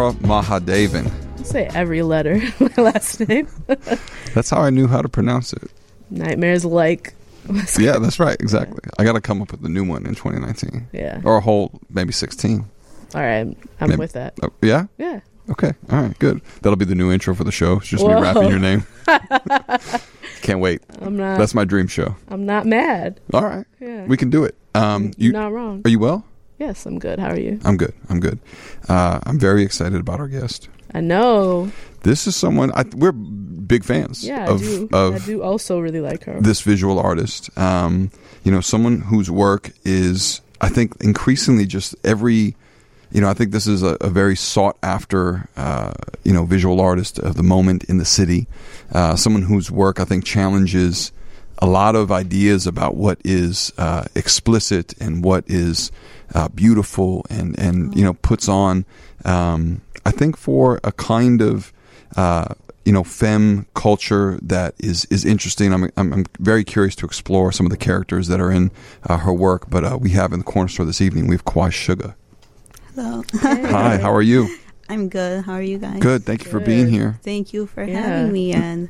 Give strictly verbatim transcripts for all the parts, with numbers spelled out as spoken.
Tara Mahadevan. I say every letter my last name. That's how I knew how to pronounce it. Nightmares like. Yeah, that's right. Exactly. I got to come up with a new one in twenty nineteen. Yeah. Or a whole, maybe sixteen. All right. I'm maybe. with that. Oh, yeah? Yeah. Okay. All right. Good. That'll be the new intro for the show. It's just Whoa. me rapping your name. Can't wait. I'm not. That's my dream show. I'm not mad. All right. Yeah. We can do it. Um, you, You're not wrong. Are you well? Yes, I'm good. How are you? I'm good. I'm good. Uh, I'm very excited about our guest. I know. This is someone I, we're big fans. Yeah, of, I do. Of I do also really like her. This visual artist. Um, you know, someone whose work is, I think, increasingly just every. You know, I think this is a, a very sought after, uh, you know, visual artist of the moment in the city. Uh, someone whose work I think challenges a lot of ideas about what is uh, explicit and what is uh, beautiful, and and you know puts on, um, I think, for a kind of uh, you know femme culture that is is interesting. I'm I'm, I'm very curious to explore some of the characters that are in uh, her work. But uh, we have in the corner store this evening, we have Kwai Sugar. Hello. Hi, how are you? I'm good. How are you guys? Good. Thank you for Good. being here. Thank you for Yeah. having me and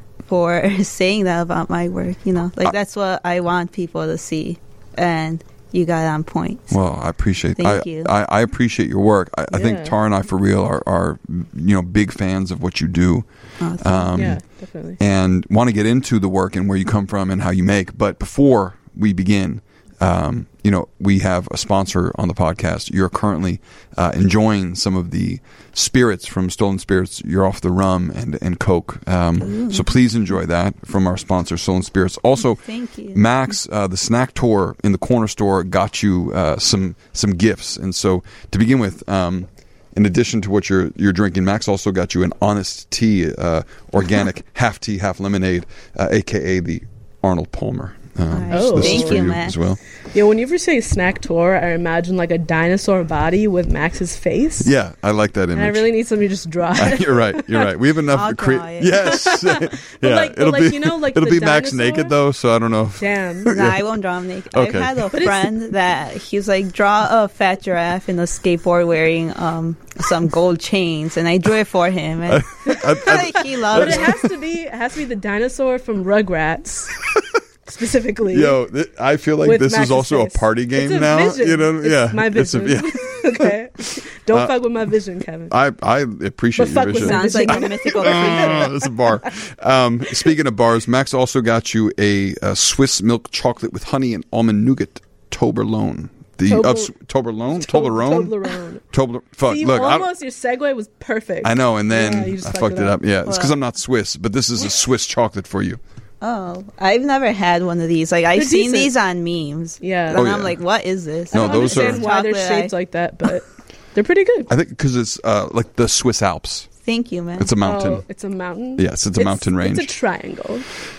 for saying that about my work. You know, like Uh, that's what I want people to see, and you got on point. Well, I appreciate. Thank I, you. I, I appreciate your work. I, I think Yeah. Tara and I, for real, are, are you know big fans of what you do, Awesome. um, yeah, definitely. and want to get into the work and where you come from and how you make. But before we begin, um, you know, we have a sponsor on the podcast. You're currently uh, enjoying some of the spirits from Stolen Spirits. You're off the rum and and Coke. Um, so please enjoy that from our sponsor, Stolen Spirits. Also, Thank you. Max, uh, the snack tour in the corner store, got you uh, some some gifts. And so, to begin with, um, in addition to what you're you're drinking, Max also got you an Honest Tea, uh, organic half tea, half lemonade, uh, aka the Arnold Palmer. Um, Nice. so this Thank is for you, you Max. as well. Yeah, whenever you say snack tour, I imagine like a dinosaur body with Max's face. Yeah, I like that image. And I really need somebody to just draw it. you're right. You're right. We have enough. I'll to crea- draw it. Yes. yeah. like- but it'll like, be. you know, like it'll the be Max dinosaur? naked though, so I don't know. If, Damn. No, I won't draw him naked. Okay. I've had a But it's- friend that he's like, draw a fat giraffe in a skateboard wearing um some gold chains, and I drew it for him, and I, I, like, he But loves it it. has to be it has to be the dinosaur from Rugrats. Specifically. yo, th- I feel like with this Max's is also face. a party game It's a now. vision. You know, It's yeah, my It's a- vision. yeah. Okay. Don't Uh, fuck with my vision, Kevin. I I appreciate But fuck your with vision. Sounds like a mythical creature. Oh, it's a bar. Um, speaking of bars, Max also got you a, a Swiss milk chocolate with honey and almond nougat Toblerone. The Tober- uh, Toblerone, Toblerone, Toblerone. Tobler. Fuck, See, look, I, almost your segue was perfect. I know, and then Yeah, you just I fucked fucked it it up. up. Yeah, it's because Well. I'm not Swiss, but this is a Swiss chocolate for you. Oh, I've never had one of these. Like, I've They're seen decent. these on memes. Yeah. And Oh, I'm yeah. like, what is this? No, I don't those are- understand why they're Chocolate, shaped I- like that, but they're pretty good. I think because it's uh, like the Swiss Alps. Thank you, man. It's a mountain. Oh, it's a mountain? Yes, it's a mountain range. It's a triangle.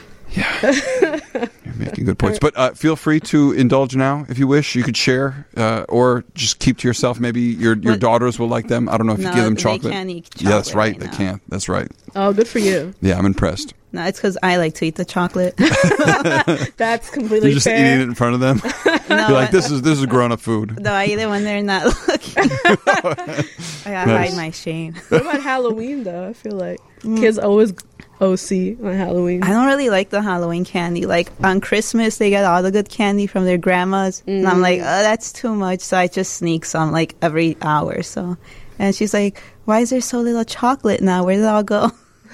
You're making good points. But uh, feel free to indulge now if you wish. You could share uh, or just keep to yourself. Maybe your your What- daughters will like them. I don't know if no, you give them they chocolate. can't eat chocolate. yeah, that's right. right they now. can't. That's right. Oh, good for you. Yeah, I'm impressed. No, it's because I like to eat the chocolate. That's completely You're just fair. eating it in front of them. no, You're like, this is this is grown up food. no, I eat it when they're not looking. I gotta Nice. hide my shame. What about Halloween, though? I feel like kids always O C on Halloween. I don't really like the Halloween candy. Like on Christmas, they get all the good candy from their grandmas, and I'm like, oh, that's too much. So I just sneak some like every hour. So, and she's like, why is there so little chocolate now? Where did it all go?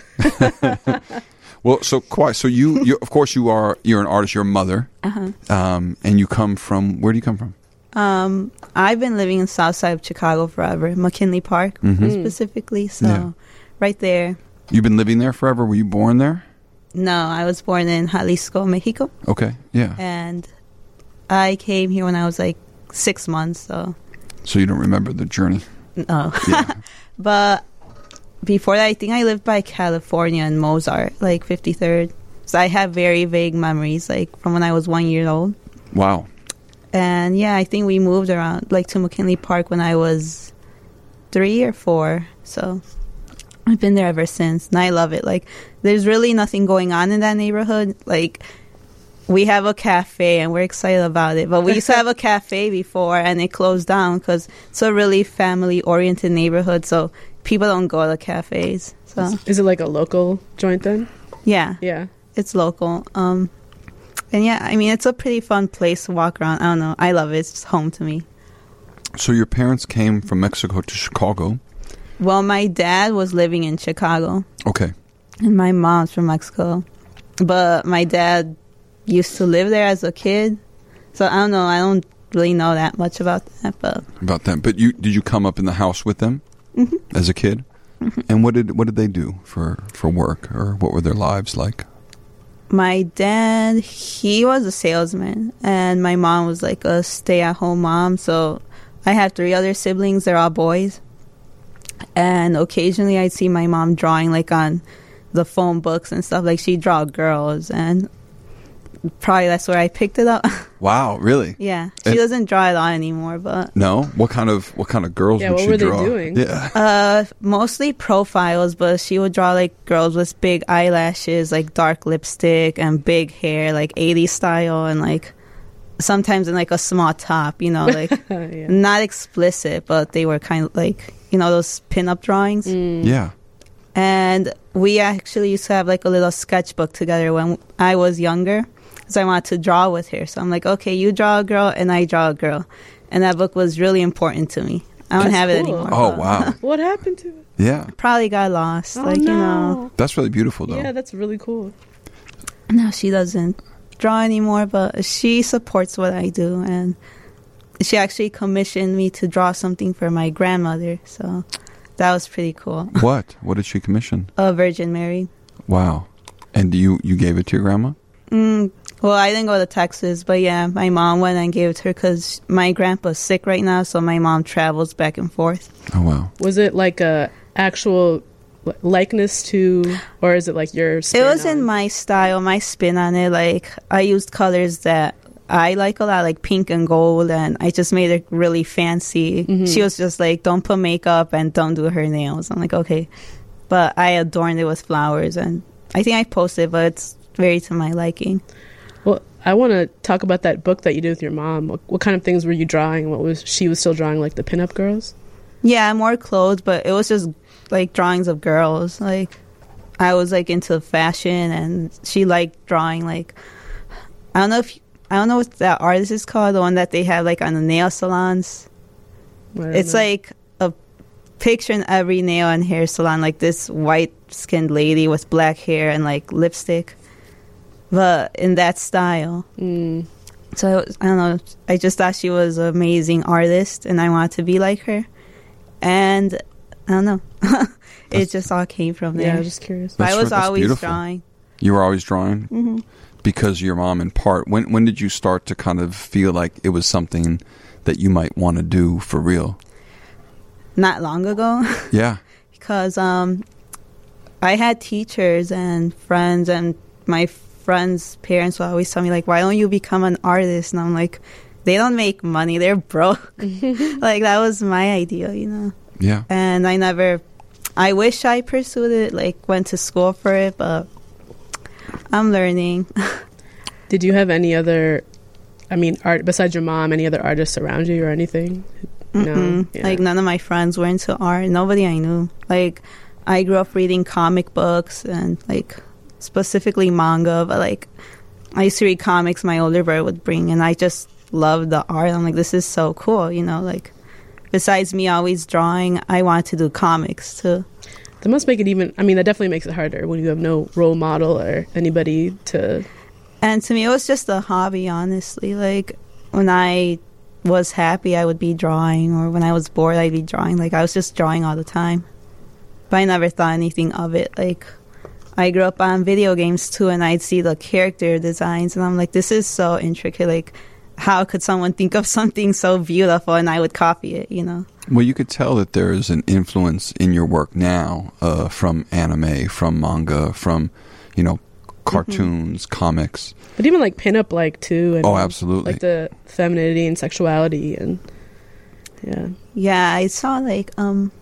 Well, so quite. So you, you, of course, you are. You're an artist. You're a mother, Uh-huh. um, and you come from. Where do you come from? Um, I've been living in South Side of Chicago forever, McKinley Park specifically. So, Yeah. right there. You've been living there forever. Were you born there? No, I was born in Jalisco, Mexico, Okay. Yeah. and I came here when I was like six months. So, So you don't remember the journey. no. Yeah. But before that, I think I lived by California and Mozart, like fifty-third. So I have very vague memories, like from when I was one year old. Wow. And yeah, I think we moved around, like to McKinley Park when I was three or four. So I've been there ever since, and I love it. Like, there's really nothing going on in that neighborhood. Like, we have a cafe, and we're excited about it. But we used to have a cafe before, and it closed down because it's a really family-oriented neighborhood. So people don't go to cafes. So Is it like a local joint then? yeah, Yeah. it's local. Um, and yeah, I mean, it's a pretty fun place to walk around. I don't know. I love it. It's just home to me. So your parents came from Mexico to Chicago. Well, my dad was living in Chicago, Okay. and my mom's from Mexico. But my dad used to live there as a kid. So I don't know. I don't really know that much about that. But About that. But you did you come up in the house with them Mhm. as a kid? And what did what did they do for, for work, or what were their lives like? my dad, he was a salesman, and my mom was like a stay-at-home mom. So I had three other siblings. They're all boys. And occasionally I'd see my mom drawing like on the phone books and stuff. Like she'd draw girls, and probably that's where I picked it up. Wow, really? Yeah. She And- doesn't draw it on anymore, but No. What kind of what kind of girls Yeah, would what she were they draw? doing? Yeah. uh mostly profiles, but she would draw like girls with big eyelashes, like dark lipstick and big hair, like eighties style, and like sometimes in like a small top, you know, like yeah. not explicit, but they were kind of like, you know, those pin-up drawings. Mm. Yeah. And we actually used to have like a little sketchbook together when I was younger, because I wanted to draw with her. So I'm like, okay, you draw a girl and I draw a girl. And that book was really important to me. I don't That's have it cool. anymore. Oh, but wow. What happened to it? Yeah. Probably got lost. Oh, like, no. you know. That's really beautiful, though. Yeah, that's really cool. No, she doesn't draw anymore, but she supports what I do. And she actually commissioned me to draw something for my grandmother. So that was pretty cool. What? What did she commission? A Virgin Mary. Wow. And you you gave it to your grandma? Mm, well, I didn't go to Texas, but yeah, my mom went and gave it to her because my grandpa's sick right now, so my mom travels back and forth. Oh, wow. Was it like a actual li- likeness to, or is it like your spin It was in on- my style, my spin on it. Like, I used colors that I like a lot, like pink and gold, and I just made it really fancy. Mhm. She was just like, don't put makeup and don't do her nails. I'm like, okay. But I adorned it with flowers, and I think I posted, but it's very to my liking. Well, I want to talk about that book that you did with your mom. What, what kind of things were you drawing? What was she was still drawing, like the pinup girls? Yeah, more clothes, but it was just like drawings of girls. Like, I was like into fashion, and she liked drawing like, I don't know if I don't know what that artist is called, the one that they have like on the nail salons. I don't It's know. like a picture in every nail and hair salon, like this white skinned lady with black hair and like lipstick, but in that style. Mm. So I don't know. I just thought she was an amazing artist, and I wanted to be like her. And I don't know. it That's- just all came from Yeah, I there. was just curious. That's I was re- that's always beautiful. drawing. You were always drawing? hmm Because your mom, in part. When when did you start to kind of feel like it was something that you might want to do for real? Not long ago, Yeah. because um, I had teachers and friends, and my friends' parents would always tell me, like, why don't you become an artist? And I'm like, they don't make money. They're broke. Like, that was my idea, you know? Yeah. And I never, I wish I pursued it, like, went to school for it, but I'm learning. Did you have any other, I mean, art besides your mom? Any other artists around you or anything? No, Mm-mm. yeah. Like, none of my friends were into art. Nobody I knew. Like, I grew up reading comic books and, like, specifically manga, but, like, I used to read comics my older brother would bring, and I just loved the art. I'm like, this is so cool, you know? Like, besides me always drawing, I wanted to do comics, too. That must make it even. I mean, that definitely makes it harder when you have no role model or anybody to. And to me, it was just a hobby, honestly. Like, when I was happy, I would be drawing, or when I was bored, I'd be drawing. Like, I was just drawing all the time. But I never thought anything of it. Like, I grew up on video games, too, and I'd see the character designs, and I'm like, this is so intricate. Like, how could someone think of something so beautiful, and I would copy it, you know? Well, you could tell that there is an influence in your work now uh, from anime, from manga, from, you know, cartoons, Mm-hmm. comics. But even like pinup, like too. And Oh, absolutely. Like the femininity and sexuality and yeah. Yeah, I saw, like, um...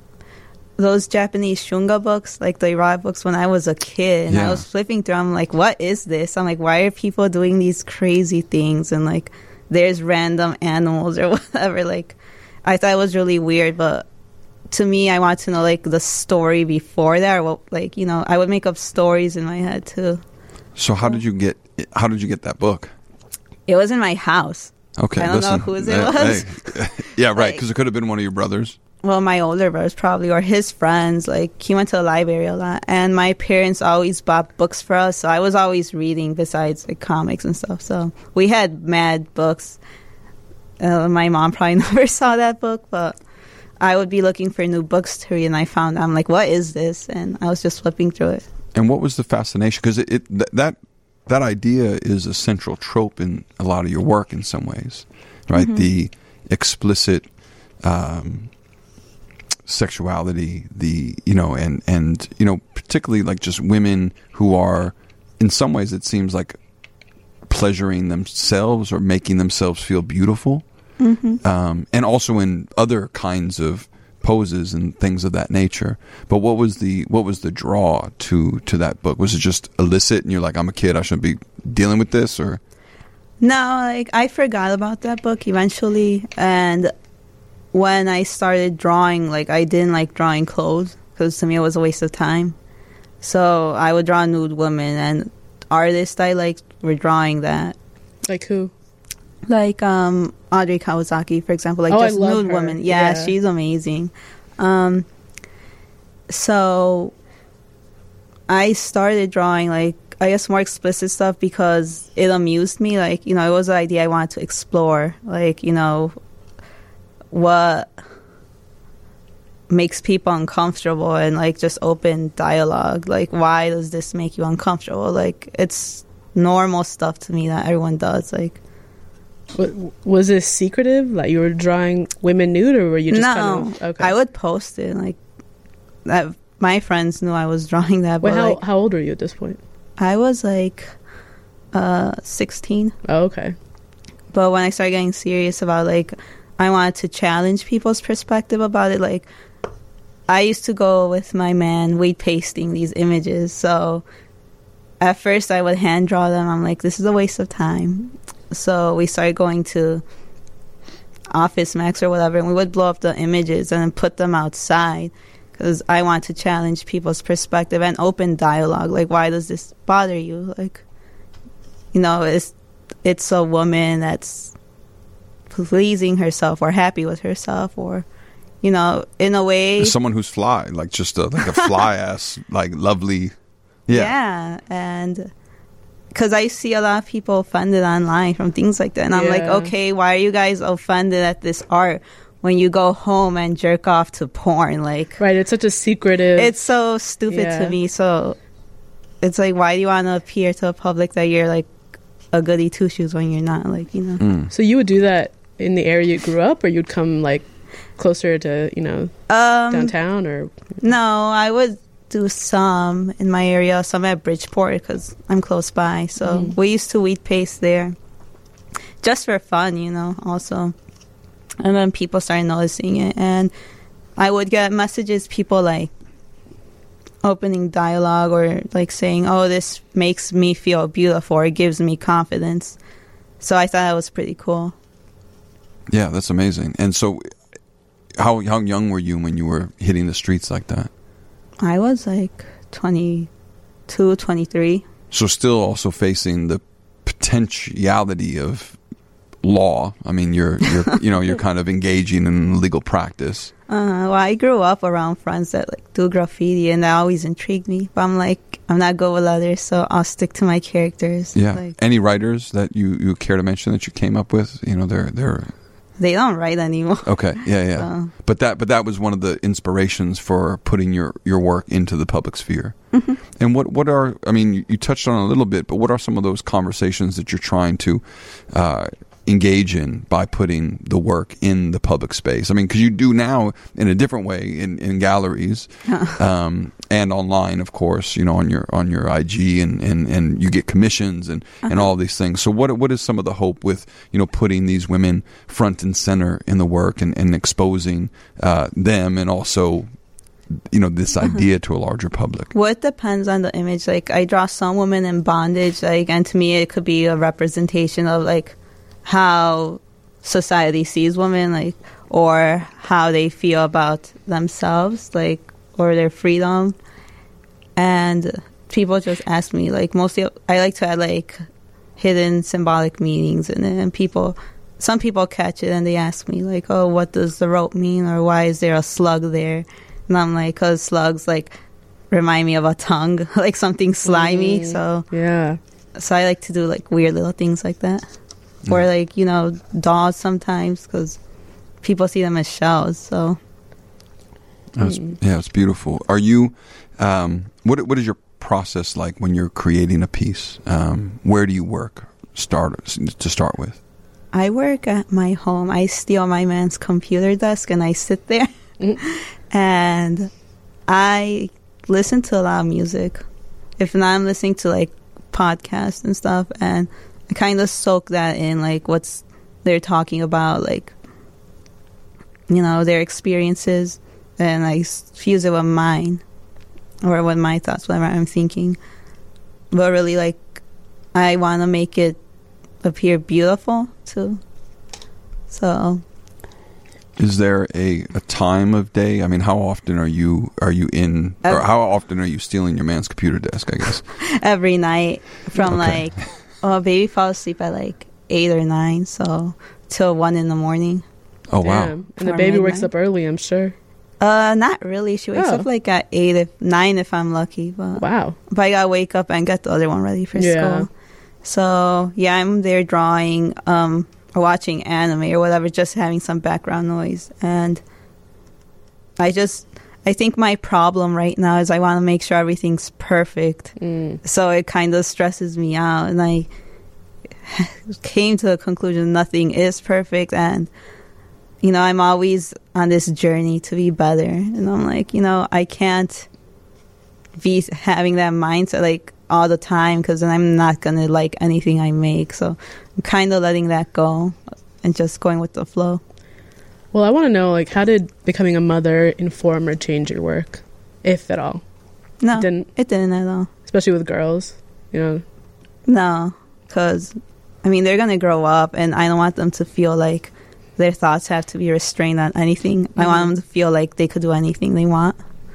those Japanese shunga books, like the erotic books, when I was a kid, and Yeah. I was flipping through, I'm like, what is this? I'm like, why are people doing these crazy things? And, like, there's random animals or whatever. Like, I thought it was really weird, but to me, I want to know like the story before that, or what, like, you know, I would make up stories in my head too. So how did you get? How did you get that book? It was in my house. Okay, I don't listen, know whose it hey, was. hey. Yeah, right. Like- Because it could have been one of your brothers. Well, my older brothers probably, or his friends. Like, he went to the library a lot, and my parents always bought books for us, so I was always reading besides like comics and stuff. So we had mad books. Uh, my mom probably never saw that book, but I would be looking for new books to read, and I found I'm like, what is this? And I was just flipping through it. And what was the fascination? Because it, it th- that that idea is a central trope in a lot of your work in some ways, right? Mm-hmm. The explicit um, sexuality, the you know, and and you know, particularly like just women who are, in some ways, it seems like pleasuring themselves or making themselves feel beautiful, Mm-hmm. um, and also in other kinds of poses and things of that nature. But what was the what was the draw to to that book? Was it just illicit and you're like, I'm a kid, I shouldn't be dealing with this? Or No, like I forgot about that book eventually, and when I started drawing, like I didn't like drawing clothes because to me it was a waste of time. So I would draw nude women, and artists I liked were drawing that, Like who? like um Audrey Kawasaki, for example, like Oh, I just love nude her. women. Yeah, Yeah. she's amazing. Um, so I started drawing like I guess more explicit stuff because it amused me. Like, you know, it was an idea I wanted to explore. Like, you know, what makes people uncomfortable and like just open dialogue. Like, why does this make you uncomfortable? Like, it's normal stuff to me that everyone does. Like, W- Was this secretive? Like you were drawing women nude, or were you just no, kind of okay? I would post it. Like, that, my friends knew I was drawing that. Wait, But how like, how old are you at this point? I was like uh, sixteen. Oh, okay. But when I started getting serious about, like, I wanted to challenge people's perspective about it. Like, I used to go with my man weed pasting these images. So at first I would hand draw them. I'm like, this is a waste of time. So we started going to Office Max or whatever, and we would blow up the images and then put them outside because I want to challenge people's perspective and open dialogue. Like, why does this bother you? Like, you know, it's it's a woman that's pleasing herself or happy with herself, or, you know, in a way. someone who's fly, like just a, like a fly ass, like lovely. Yeah. Yeah, and because I see a lot of people offended online from things like that, and I'm like, Yeah. okay, why are you guys offended at this art when you go home and jerk off to porn? Like, Right, it's such a secretive. it's so stupid Yeah. to me. So it's like, why do you want to appear to the public that you're like a goody two shoes when you're not? Like, you know. Mm. So you would do that in the area you grew up, or you'd come like closer to, you know, Um, downtown, or No, I would do some in my area, some at Bridgeport because I'm close by. So Mhm. we used to weed paste there just for fun, you know, also. And then people started noticing it. And I would get messages, people like opening dialogue or like saying, oh, this makes me feel beautiful or it gives me confidence. So I thought that was pretty cool. Yeah, that's amazing. And so, how how young were you when you were hitting the streets like that? I was like twenty-two, twenty-three. So still also facing the potentiality of law. I mean, you're you're you know you're kind of engaging in legal practice. Uh, well, I grew up around friends that like do graffiti, and that always intrigued me. But I'm like, I'm not good with letters, so I'll stick to my characters. Yeah. Like, Any writers that you, you care to mention that you came up with? You know, they're they're they don't write anymore. okay. Yeah, yeah. So. But that but that was one of the inspirations for putting your, your work into the public sphere. Mm-hmm. And what what are I mean, you, you touched on it a little bit, but what are some of those conversations that you're trying to uh, engage in by putting the work in the public space? I mean, because you do now in a different way in, in galleries um, and online, of course, you know, on your on your I G, and, and, and you get commissions and, Uh-huh. and all these things. So what what is some of the hope with, you know, putting these women front and center in the work and, and exposing uh, them, and also, you know, this idea to a larger public? Well, it depends on the image. Like, I draw some women in bondage, like, and to me, it could be a representation of like how society sees women, like, or how they feel about themselves, like, or their freedom. And people just ask me, like, mostly I like to add like hidden symbolic meanings in it, and people, some people catch it and they ask me like, oh, what does the rope mean, or why is there a slug there? And I'm like, because slugs like remind me of a tongue, like something slimy. Mm, so yeah, so I like to do like weird little things like that. Yeah. Or like, you know, dolls sometimes, because people see them as shells. So That's, yeah, it's beautiful. Are you um what what is your process like when you're creating a piece? Um where do you work start to start with? I work at my home. I steal my man's computer desk and I sit there and I listen to a lot of music. If not, I'm listening to like podcasts and stuff, and I kind of soak that in, like what's they're talking about, like, you know, their experiences, and I fuse it with mine, or with my thoughts, whatever I'm thinking. But really, like, I want to make it appear beautiful too. So, is there a, a time of day? I mean, how often are you are you in, uh, or how often are you stealing your man's computer desk, I guess? Every night from okay. like, oh, baby falls asleep at like eight or nine, so till one in the morning. Oh, wow. Damn. And the baby midnight. wakes up early, I'm sure. Uh, not really. She wakes oh. up like at eight, if nine if I'm lucky. But wow. But I gotta wake up and get the other one ready for yeah. school. So yeah, I'm there drawing, um, or watching anime or whatever, just having some background noise. And I just, I think my problem right now is I want to make sure everything's perfect. Mm. So it kind of stresses me out, and I came to the conclusion nothing is perfect, and you know, I'm always on this journey to be better. And I'm like, you know, I can't be having that mindset like all the time, because then I'm not going to like anything I make. So I'm kind of letting that go and just going with the flow. Well, I want to know, like, how did becoming a mother inform or change your work, if at all? No, it didn't, it didn't at all. Especially with girls, you know? No, because, I mean, they're going to grow up, and I don't want them to feel like their thoughts have to be restrained on anything. Mm-hmm. I want them to feel like they could do anything they want.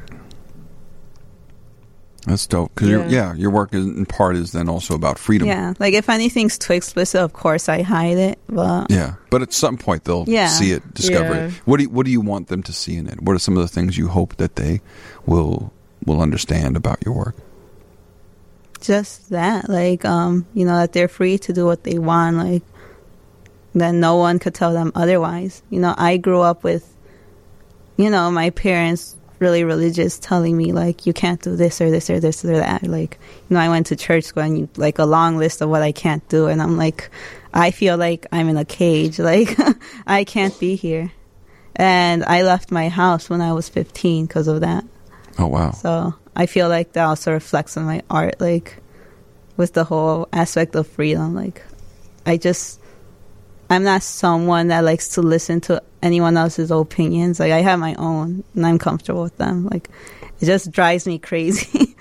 That's dope. Because yeah. yeah, your work is, in part is then also about freedom. Yeah, like if anything's too explicit, of course I hide it. But yeah, but at some point they'll yeah. see it, discover yeah. it. What do you, what do you want them to see in it? What are some of the things you hope that they will will understand about your work? Just that, like, um, you know, that they're free to do what they want. Like, that no one could tell them otherwise. You know, I grew up with, you know, my parents really religious, telling me like, you can't do this or this or this or that. Like, you know, I went to church school, and you, like a long list of what I can't do, and I'm like, I feel like I'm in a cage. Like, I can't be here. And I left my house when I was fifteen because of that. Oh wow. So I feel like that also reflects on my art, like with the whole aspect of freedom. Like, I just, I'm not someone that likes to listen to anyone else's opinions. Like, I have my own, and I'm comfortable with them. Like, it just drives me crazy.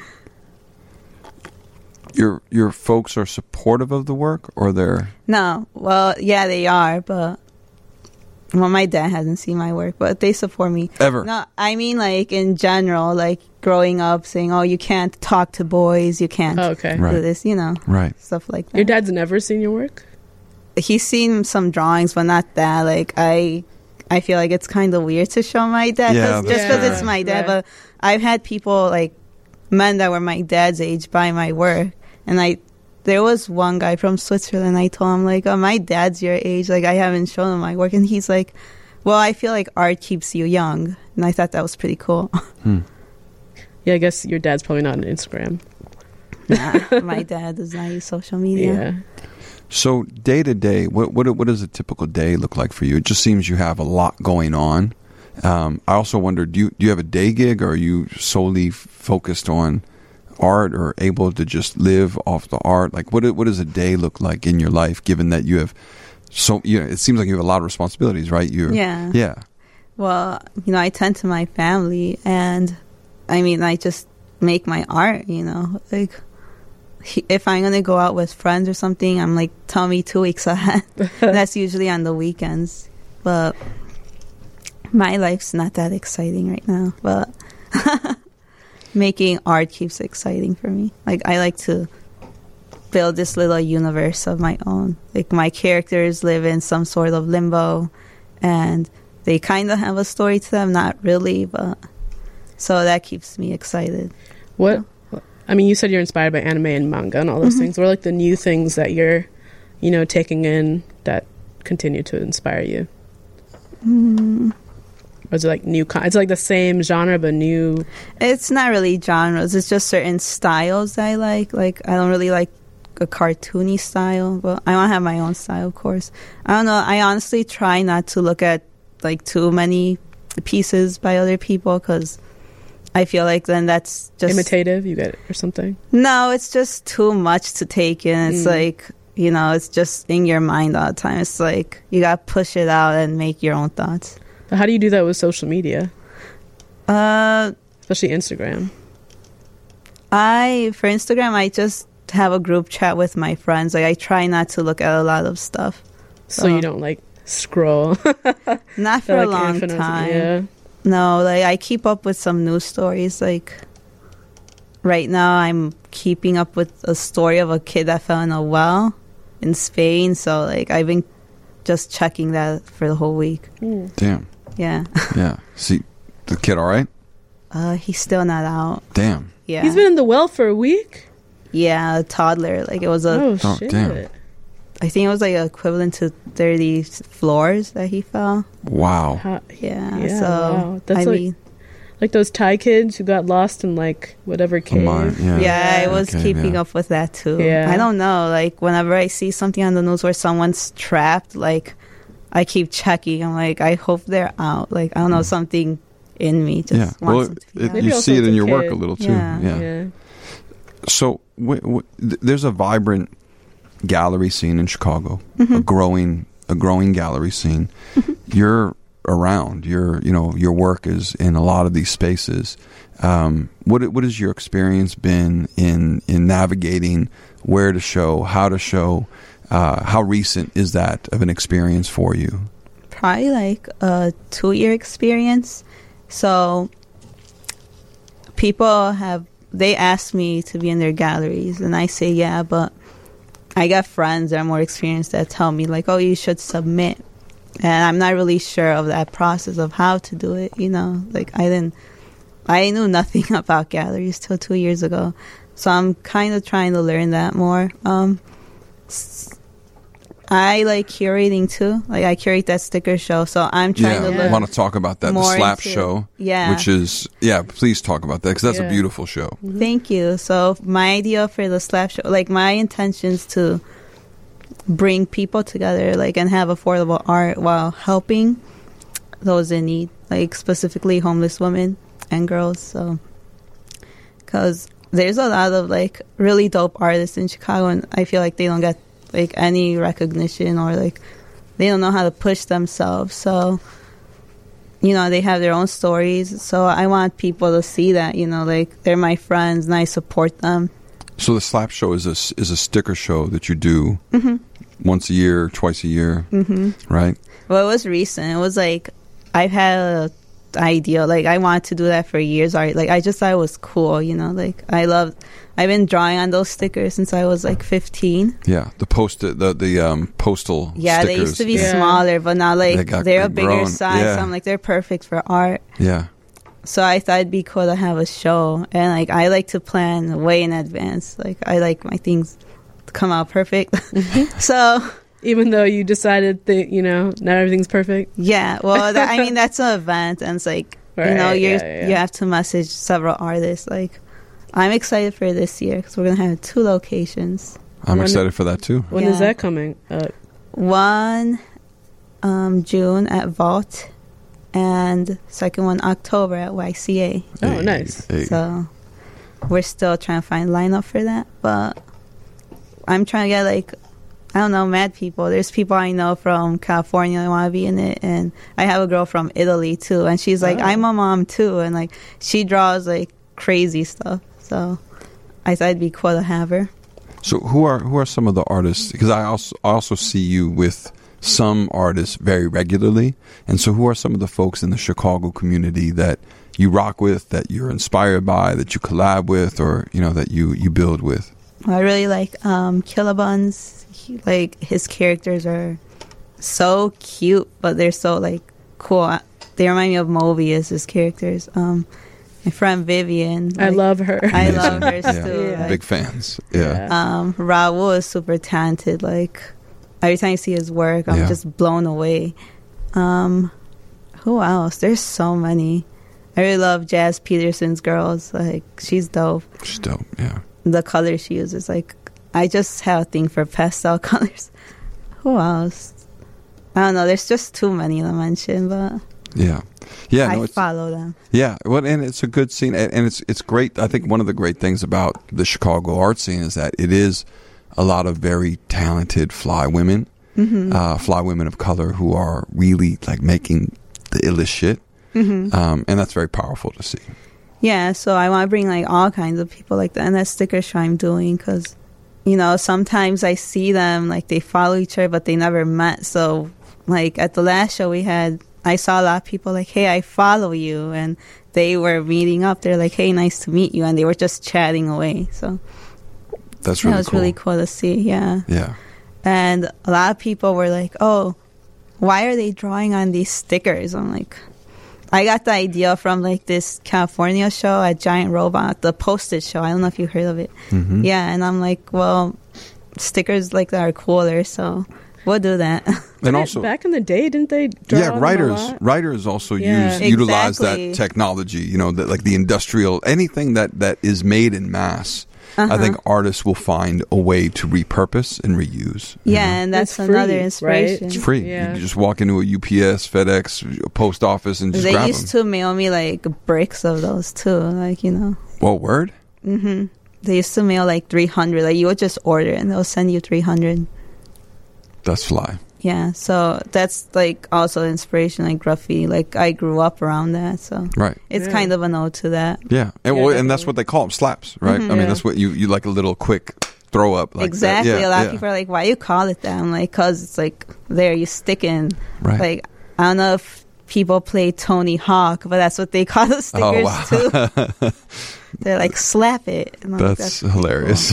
Your your folks are supportive of the work, or they're... No. Well, yeah, they are, but... Well, my dad hasn't seen my work, but they support me. Ever? No, I mean, like, in general, like, growing up saying, oh, you can't talk to boys, you can't oh, okay. do right. this, you know. Right. Stuff like that. Your dad's never seen your work? He's seen some drawings, but not that. Like, I I feel like it's kind of weird to show my dad, yeah, cause, just because yeah. it's my dad. Right. But I've had people, like, men that were my dad's age buy my work. And I, there was one guy from Switzerland, I told him, like, oh, my dad's your age. Like, I haven't shown him my work. And he's like, well, I feel like art keeps you young. And I thought that was pretty cool. Hmm. Yeah, I guess your dad's probably not on Instagram. Nah, my dad does not use social media. Yeah. So day to day, what what what does a typical day look like for you? It just seems you have a lot going on. Um, I also wonder, do you do you have a day gig, or are you solely f- focused on art, or able to just live off the art? Like, what what does a day look like in your life, given that you have so you know, it seems like you have a lot of responsibilities, right? You're, yeah. Yeah. Well, you know, I tend to my family, and I mean, I just make my art. You know, like. If I'm going to go out with friends or something, I'm like, tell me two weeks ahead. That's usually on the weekends. But My life's not that exciting right now, but making art keeps exciting for me. Like, I like to build this little universe of my own. Like, my characters live in some sort of limbo, and they kind of have a story to them, not really, but so that keeps me excited. What? I mean, you said you're inspired by anime and manga and all those mm-hmm. things. What are like the new things that you're, you know, taking in that continue to inspire you? Mm. Or is it like new? Con- it's like the same genre, but new. It's not really genres. It's just certain styles that I like. Like, I don't really like a cartoony style, but I want to have my own style, of course. I don't know. I honestly try not to look at like too many pieces by other people, because I feel like then that's just imitative. You get it or something? No, it's just too much to take in. It's mm. like, you know, it's just in your mind all the time. It's like you got to push it out and make your own thoughts. But how do you do that with social media? Uh, especially Instagram. I for Instagram, I just have a group chat with my friends. Like, I try not to look at a lot of stuff. So, so you don't like scroll? Not for like a long time. Yeah. No, like, I keep up with some news stories. Like, right now I'm keeping up with a story of a kid that fell in a well in Spain. So, like, I've been just checking that for the whole week. Mm. Damn. Yeah. Yeah. See, the kid all right? Uh, he's still not out. Damn. Yeah. He's been in the well for a week? Yeah, a toddler. Like, it was a... Oh, oh shit. Damn. I think it was, like, equivalent to thirty floors that he fell. Wow. How, Yeah, yeah, so... Wow. That's I like, mean... Like those Thai kids who got lost in, like, whatever cave. Mine, yeah. Yeah, I was Okay, keeping yeah. up with that, too. Yeah. I don't know. Like, whenever I see something on the news where someone's trapped, like, I keep checking. I'm like, I hope they're out. Like, I don't know, something in me just Yeah. wants Well, them to be it, out. Maybe you also see it it's in a your work kid. a little, too. Yeah. Yeah. Yeah. So w- w- th- there's a vibrant gallery scene in Chicago, Mm-hmm. a growing a growing gallery scene. You're around. Your you know your work is in a lot of these spaces. Um, what what has your experience been in in navigating where to show, how to show? Uh, how recent is that of an experience for you? Probably like a two-year experience. So people have, they ask me to be in their galleries, and I say yeah, but I got friends that are more experienced that tell me, like, oh, you should submit. And I'm not really sure of that process of how to do it, you know? Like, I didn't, I knew nothing about galleries till two years ago. So I'm kind of trying to learn that more. Um, I like curating too. Like, I curate that sticker show, so I'm trying Yeah, to I look want to talk about that. The more Slap into- Show, Yeah. which is yeah. Please talk about that, because that's Yeah. a beautiful show. Mm-hmm. Thank you. So my idea for the Slap Show, like, my intentions to bring people together, like, and have affordable art while helping those in need, like specifically homeless women and girls. So, because there's a lot of like really dope artists in Chicago, and I feel like they don't get like any recognition, or like they don't know how to push themselves. So, you know, they have their own stories. So I want people to see that, you know, like, they're my friends and I support them. So the Slap Show is a is a sticker show that you do Mm-hmm. once a year, twice a year, Mm-hmm. right? Well, it was recent. It was like, I've had a idea, like, I wanted to do that for years. I like I just thought it was cool, you know, like, I love I've been drawing on those stickers since I was like fifteen. Yeah, the post the the um, postal Yeah, stickers. they used to be Yeah. smaller, but now like They they got- are a they've bigger grown. size. Yeah. So I'm like, they're perfect for art. Yeah, So I thought it'd be cool to have a show, and like, I like to plan way in advance. Like, I like my things to come out perfect. So Even though you decided that, you know, not everything's perfect. yeah, well, that, I mean, that's an event, and it's like, you know, Right, you yeah, yeah. you have to message several artists. Like, I'm excited for this year because we're gonna have two locations. I'm When- excited for that too. When is Yeah. that coming up? One um, June at Vault, and second one October at Y C A. Oh, Hey, nice. hey. So we're still trying to find lineup for that, but I'm trying to get like, I don't know, mad people. There's people I know from California that want to be in it, and I have a girl from Italy too, and she's like, Oh. I'm a mom too, and like, she draws like crazy stuff. So I thought it'd be cool to have her. So who are who are some of the artists? Because I also I also see you with some artists very regularly. And so who are some of the folks in the Chicago community that you rock with, that you're inspired by, that you collab with, or, you know, that you, you build with? I really like um, Killa Buns. He, like, his characters are so cute, but they're so, like, cool. They remind me of Mobius, his characters. Um, my friend Vivian. I like, love her. I Amazing. love her, Yeah. too. Yeah. Like, Big fans. Yeah. Um, Raul is super talented. Like, every time I see his work, I'm Yeah. just blown away. Um, who else? There's so many. I really love Jazz Peterson's girls. Like, she's dope. She's dope. Yeah. The color she uses, like, I just have a thing for pastel colors. Who else? I don't know. There's just too many to mention, but Yeah. Yeah. I No, it's, follow them. yeah. Well, and it's a good scene, and and it's it's great. I think one of the great things about the Chicago art scene is that it is a lot of very talented fly women, Mm-hmm. uh, fly women of color who are really like making the illest shit, Mm-hmm. um, and that's very powerful to see. Yeah, so I want to bring like all kinds of people like that, and that's sticker show I'm doing because, you know, sometimes I see them like they follow each other, but they never met. So, like at the last show we had, I saw a lot of people like, "Hey, I follow you," and they were meeting up. They're like, "Hey, nice to meet you," and they were just chatting away. So That's that really was cool. really cool to see. Yeah. Yeah. And a lot of people were like, "Oh, why are they drawing on these stickers?" I'm like, I got the idea from like this California show at Giant Robot, the Post-it show. I don't know if you heard of it. Mhm. Yeah, and I'm like, well, stickers like that are cooler, so we'll do that. And Didn't- also, back in the day, didn't they draw yeah, on them a writers lot? writers also Yeah. use utilize Exactly. that technology. You know, that like the industrial anything that that is made in mass. I Uh-huh. think artists will find a way to repurpose and reuse. you Yeah, know? and that's It's free, another right? inspiration. It's free. Yeah. You just walk into a U P S, FedEx, post office, and just They grab used them. to mail me like bricks of those too, like, you know. Whoa, word? hmm They used to mail like three hundred. Like, you would just order it and they'll send you three hundred. That's fly. Yeah, so that's like also inspiration, like graffiti. Like, I grew up around that, so Right. it's Yeah. kind of an ode to that. Yeah. And, Yeah, well, and that's definitely. what they call them, slaps, right? Mhm. I mean, Yeah. that's what you, you like a little quick throw up. Like that. exactly. Yeah, a lot yeah. of people are like, "Why you call it that?" I'm like, "Cause it's like there, you stick in." Right. Like, I don't know if people play Tony Hawk, but that's what they call the stickers oh, wow. too. They're like, "Slap it." And I'm like, That's pretty hilarious.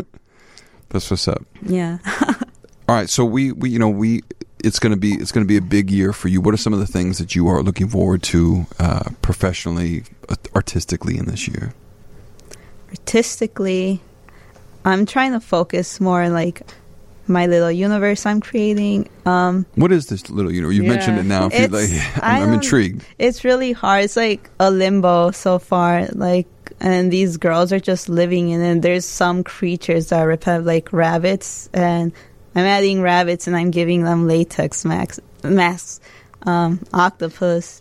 That's what's up. cool. Yeah. All right, so we, we you know we it's gonna be it's gonna be a big year for you. What are some of the things that you are looking forward to uh, professionally, uh, artistically in this year? Artistically, I'm trying to focus more on like my little universe I'm creating. Um, What is this little? You know, you've Yeah. mentioned it now. If you It's- like, I I'm, I'm don't- intrigued. it's really hard. It's like a limbo so far. Like, and these girls are just living in it. There's some creatures that are repetitive, like rabbits, and I'm adding rabbits and I'm giving them latex max, masks. Um, octopus,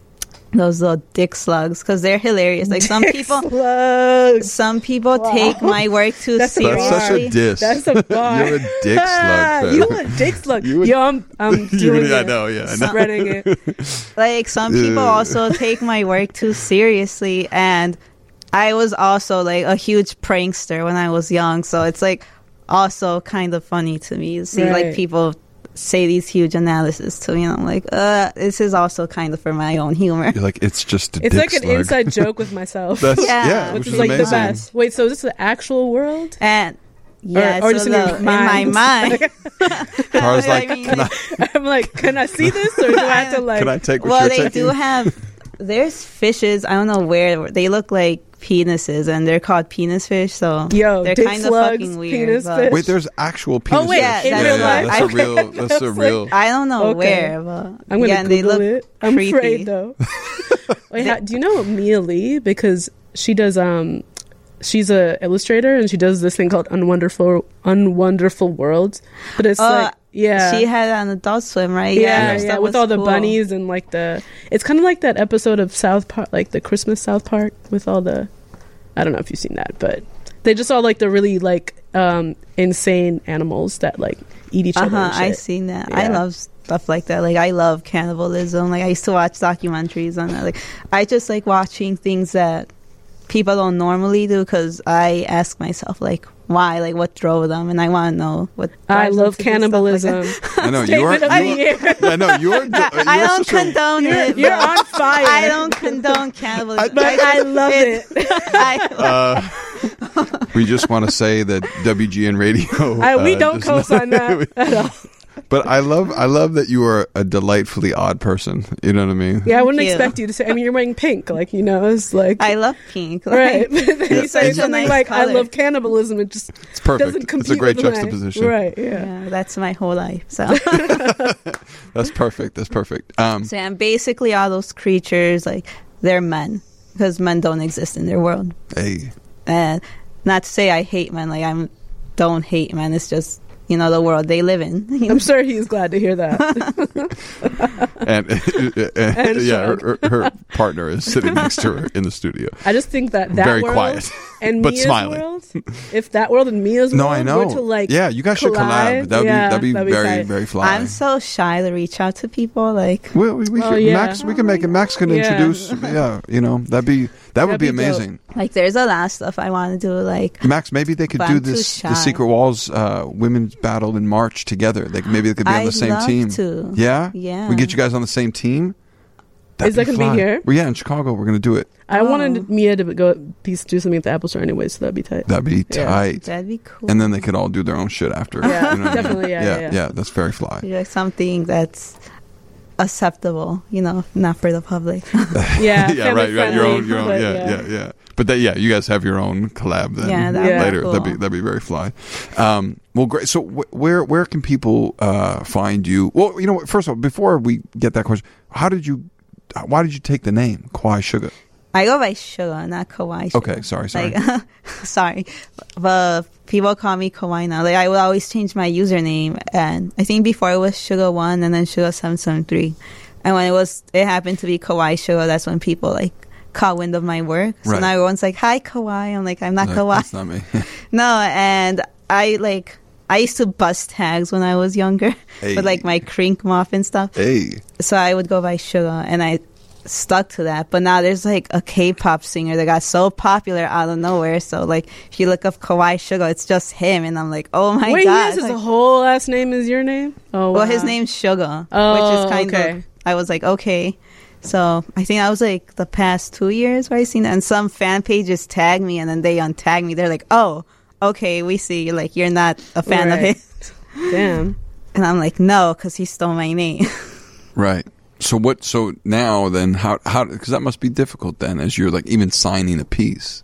those little dick slugs, because they're hilarious. Like, some people, Slugs. some people Wow. take my work too That's a seriously. That's such a diss. That's a bar. You're a dick slug. fam. You a dick slug. You a- Yo, I'm, I'm doing You- I it. know, yeah, I know. Spreading it. Like, some people Ugh. also take my work too seriously, and I was also like a huge prankster when I was young, so it's like also kind of funny to me to see like Right. people say these huge analysis to me, and I'm like, uh this is also kind of for my own humor. You're like, it's just a It's dick like an slug. inside joke with myself. That's, Yeah. yeah, which which is is like amazing. the best. Wait, so this is the actual world? And yeah, or it's just a in your little- in my mind. mind. Tara's like, I mean, can I, I'm like, can I see this, or do I have to like? can I take what well, you're they taking? do have. There's fishes. I don't know where they look like penises, and they're called penis fish. So Yo, they're dick kind of slugs, fucking weird. penis but- fish. Wait, there's actual penis. wait, Yeah, in that's- real yeah, life? That's a I- real. That's a That's real. I don't know Okay. where, but I'm gonna yeah, and they Google look it. I'm creepy. afraid though. Wait, how, do you know Mia Lee? Because she does. Um, she's a illustrator, and she does this thing called Unwonderful Unwonderful Worlds. But it's Uh, like, yeah, She had on Adult Swim, right? yeah, her yeah, stuff with was all the cool. bunnies and like the. It's kind of like that episode of South Park, like the Christmas South Park, with all the. I don't know if you've seen that, but they just all like the really like um insane animals that like eat each Uh other. huh. and I shit. seen that. I Yeah. love stuff like that. Like, I love cannibalism. Like, I used to watch documentaries on that. Like, I just like watching things that people don't normally do, because I ask myself, like, why, like what drove them, and I want to know what. I drives them love to do stuff like cannibalism. that. I know you are. Statement of the You year. are I know you're. you're I don't such a- condone You're, it. you're but on fire. I don't condone cannibalism. but I love it. I, Uh, we just want to say that W G N Radio. I, we uh, don't does co-sign not- that at all. But I love, I love that you are a delightfully odd person. You know what I mean? Yeah, I wouldn't you. expect you to say. I mean, you're wearing pink, like you know, it's like I love pink. Like, right. But then Yeah. you say It's a something nice like, "I color. love cannibalism." It just It's perfect. doesn't It's compete a great with my- juxtaposition. right? Yeah. Yeah, that's my whole life. So, That's perfect. That's perfect. Um, so I'm basically all those creatures, like they're men because men don't exist in their world. hey, And not to say I hate men, like I'm don't hate men. It's just you know the world they live in. You know? I'm sure he's glad to hear that. and, and, And yeah, Sean. her, her her partner is sitting next to her in the studio. I just think that that Very world quiet, and but Mia's smiling. world, if that world and Mia's No, world I know. were to like, yeah, you guys should collab. collide, That'd yeah, be that'd be that'd be very tight. very fly. I'm so shy to reach out to people. Like we, we, we Oh, should, yeah. Max, we can make it. Max can Yeah. introduce. Yeah, you know that'd be that would That'd be be dope. amazing. like there's a lot of stuff I want to do. Like Max, maybe they could But do I'm too this the shy. Secret Walls uh, women's battle in March together. They maybe they could be on the I'd same love team. to. Yeah, Yeah. We get you guys on the same team. That'd Is that be gonna be fly. here? Well, yeah, in Chicago, we're gonna do it. I Oh. wanted Mia to go be, do something at the Apple Store anyway, so that'd be tight. That'd be Yeah. tight. that'd be cool. And then they could all do their own shit after. Yeah, you know what I mean? definitely, yeah, yeah, yeah, yeah. That's very fly. like something that's acceptable, you know, not for the public. Yeah, yeah, family right, right. Your own, friendly, your own. but Yeah, yeah, yeah. But that, yeah, you guys have your own collab then. Yeah, that'd be later. cool. That'd be that'd be very fly. Um, well, great. So, wh- where where can people uh, find you? Well, you know, what, first of all, before we get that question, how did you? Why did you take the name Kawaii Sugar? I go by Sugar, not Kawaii. Sugar. Okay, sorry, sorry. Like, sorry, but people call me Kawaii now. Like I would always change my username, and I think before it was Sugar One, and then Sugar Seven Seven Three, and when it was, it happened to be Kawaii Sugar. That's when people like caught wind of my work. So Right. now everyone's like, "Hi, Kawaii." I'm like, "I'm not No, Kawaii." That's not me. No, and I like I used to bust tags when I was younger Hey. with like my Crink Muff and stuff. Hey, So I would go by Sugar, and I stuck to that. But now there's like a K-pop singer that got so popular out of nowhere. So like if you look up Kawaii Sugar, it's just him, and I'm like, oh my Wait, god! his is Like, a whole last name is your name? Oh, well, wow. his name's Sugar, Oh, which is kind okay. of. I was like, okay. So I think that was like the past two years where I seen it, and some fan pages tag me, and then they untag me. They're like, oh, okay, we see. Like you're not a fan Right. of it, Damn. and I'm like, no, because he stole my name. right. So what? So now then, how how? Because that must be difficult then, as you're like even signing a piece.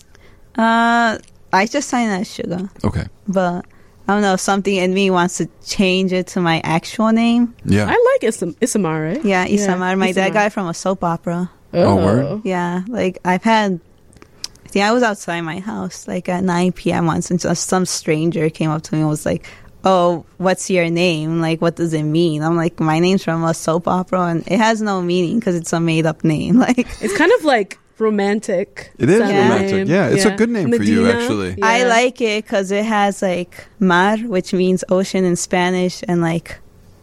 uh, I just signed as Sugar. Okay. But I don't know, something in me wants to change it to my actual name. Yeah. I like Isam- Isamar, right? Yeah, Isamar. My dad Isamar. got it from a soap opera. Oh, word? Yeah, like I've had. I think I was outside my house like at nine p.m. once, and just some stranger came up to me and was like, "Oh, what's your name? Like, what does it mean?" I'm like, "My name's from a soap opera, and it has no meaning because it's a made up name." Like, It's kind of like romantic. It is sounding romantic. name. Yeah, it's a good name for you, Medina. actually. Yeah. I like it because it has like mar, which means ocean in Spanish, and like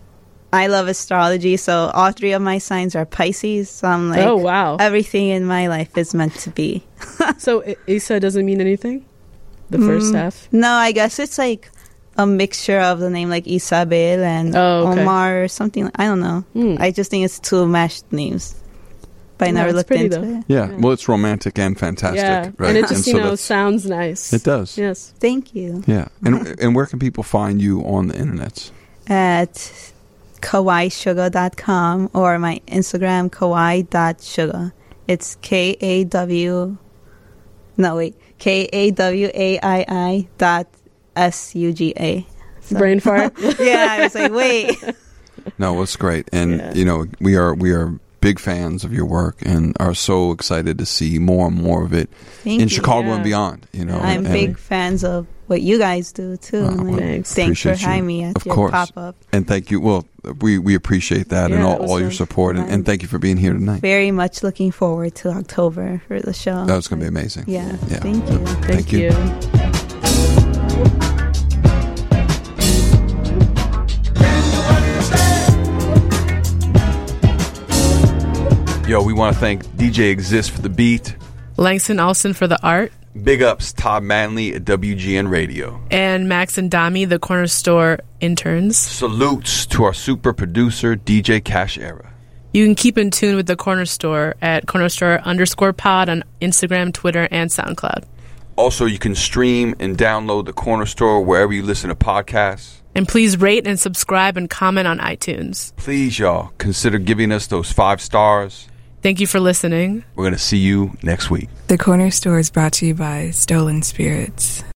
I love astrology, so all three of my signs are Pisces. So I'm like, Oh, wow. everything in my life is meant to be. So I- Isa doesn't mean anything? The first Mm, half? No, I guess it's like a mixture of the name like Isabel and Oh, okay. Omar or something. I don't know. Hmm. I just think it's two mashed names. But I Yeah, never it's looked pretty, into though. it. Yeah. Yeah. Well, it's romantic and fantastic. Yeah. Right. And it just, so you know, that's- sounds nice. it does. Yes. Thank you. Yeah. And and where can people find you on the internet? At kawaii sugar dot com or my Instagram kawaii dot sugar. It's K A W No wait. K A W A I I dot S U G A. So- Brain fart. Yeah, I was like, wait. No, it's great, and Yeah. you know we are we are big fans of your work and are so excited to see more and more of it Thank in you. Chicago Yeah. and beyond. You know, I'm and, big fans of what you guys do too. Oh, And, well, like, thanks. thanks for Appreciate you. having me at Of your course. pop up. and thank you. Well, we we appreciate that and Yeah, all, it was all your a- support, and, and thank you for being here tonight. Very much looking forward to October for the show. That was going to be amazing. Yeah, Yeah. thank you. Thank, Thank you. you. Yo, we want to thank D J Exist for the beat. Langston Olsen for the art. Big ups, Todd Manley at W G N Radio. And Max and Dami, the Corner Store interns. Salutes to our super producer, D J Cash Era. You can keep in tune with the Corner Store at Corner Store underscore pod on Instagram, Twitter, and SoundCloud. Also, you can stream and download the Corner Store wherever you listen to podcasts. And please rate and subscribe and comment on iTunes. Please, y'all, consider giving us those five stars. Thank you for listening. We're going to see you next week. The Corner Store is brought to you by Stolen Spirits.